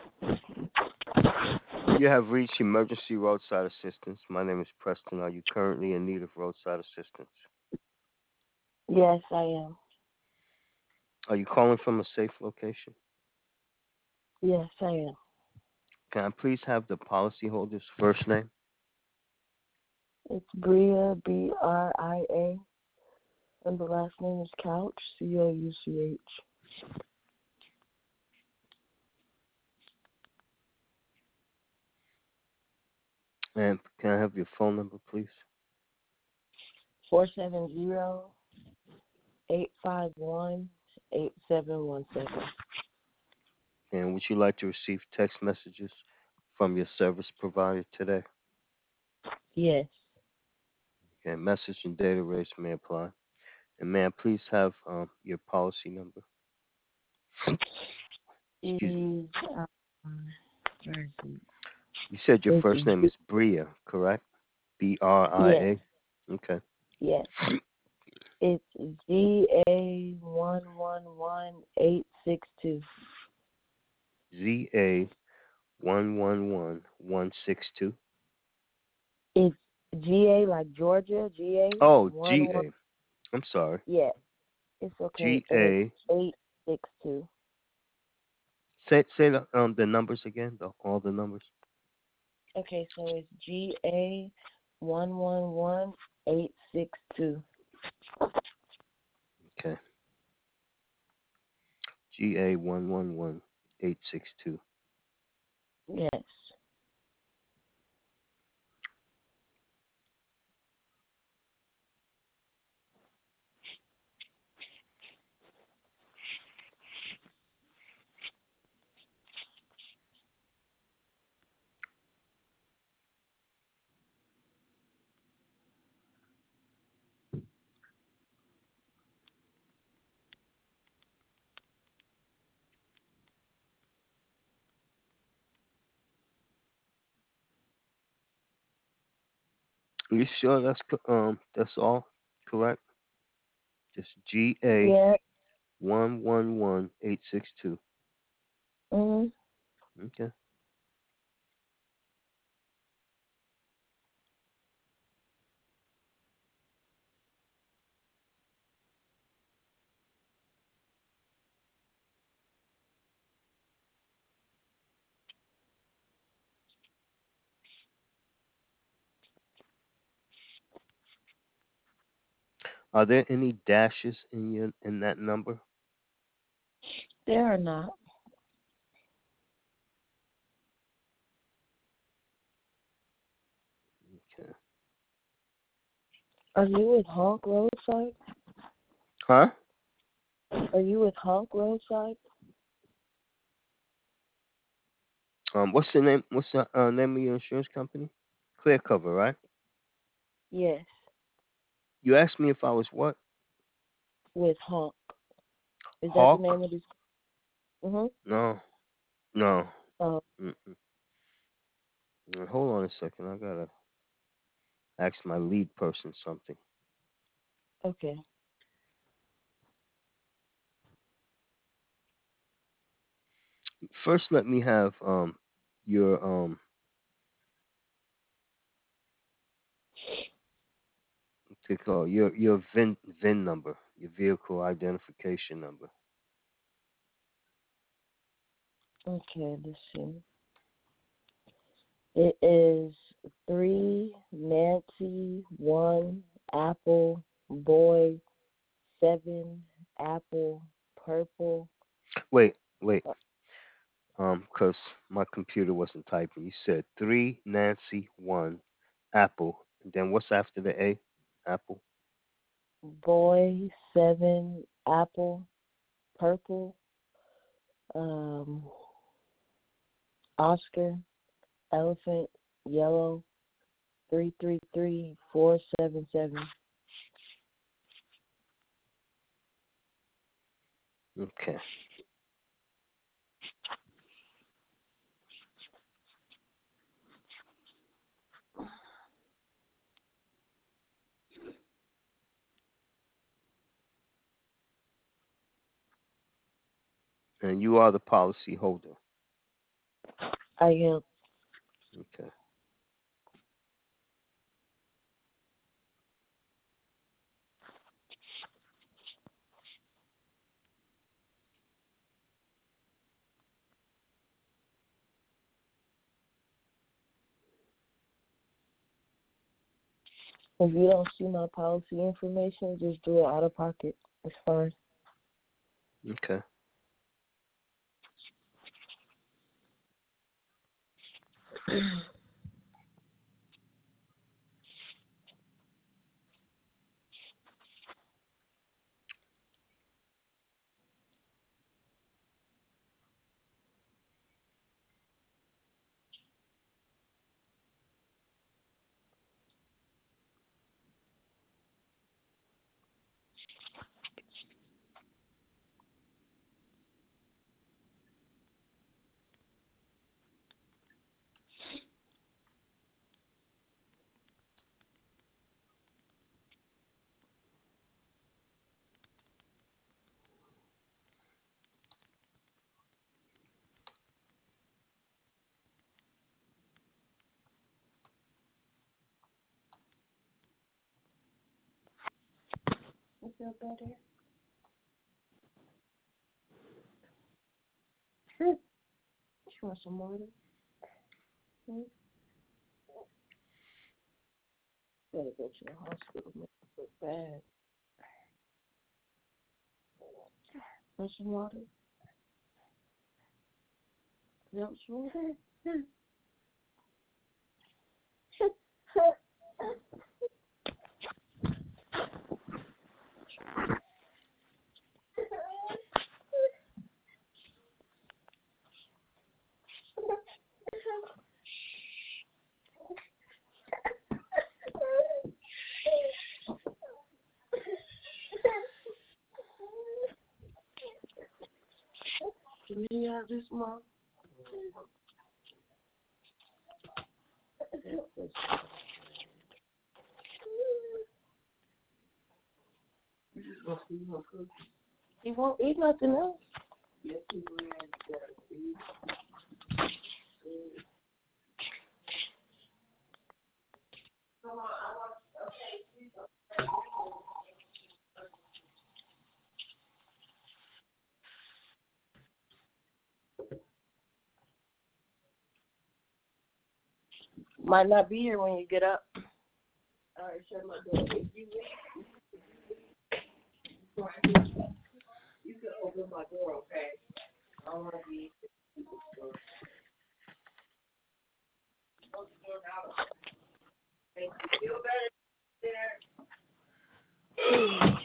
You have reached emergency roadside assistance. My name is Preston. Are you currently in need of roadside assistance? Yes, I am. Are you calling from a safe location? Yes, I am. Can I please have the policyholder's first name? It's Bria, Bria, and the last name is Couch, Couch. And can I have your phone number, please? 470-851-8717. And would you like to receive text messages from your service provider today? Yes. Okay, message and data rates may apply. And may I please have your policy number? Excuse me. Is where is it? You said your It's first name is Bria, correct? yes, Bria. Okay. yes. It's GA111862. ZA111162. It's GA like Georgia, GA Oh, one one. GA. I'm sorry. Yes, it's okay, and it's GA. 862. Say the numbers again. All the numbers. Okay, so it's GA111862. Okay. GA111862. Yes. Are you sure that's all correct? Just GA Yeah. 111862. Mhm. Okay. Are there any dashes in that number? There are not. Okay. Are you with Honk Roadside? Huh? Are you with Honk Roadside? What's the name? What's the name of your insurance company? Clear Cover, right? Yes, You asked me if I was what? with Honk. Is that the Hawk? name of this? Mhm. No, no. Oh, Mm-mm. Hold on a second. I gotta ask my lead person something. okay. First, let me have your they call your VIN number, your vehicle identification number. Okay, let's see. It is 3 Nancy 1 Apple Boy 7 Apple Purple. Wait, Uh, 'cause my computer wasn't typing. You said 3 Nancy 1 Apple, and then what's after the A? Apple. Boy 7 Apple Purple. Um, Oscar Elephant Yellow 333477. Okay. And you are the policy holder. I am. Okay. If you don't see my policy information, just do it out of pocket. It's fine. Okay. You feel better? You want some water? Hmm? Better go to the hospital. Make it look bad. Want some water? You want some water? Can you have this, Mom? He won't eat nothing else. Yes, he will. Might not be here when you get up. All right, shut my door. If you leave, you can open my door, okay? I don't want to be. Feel better there.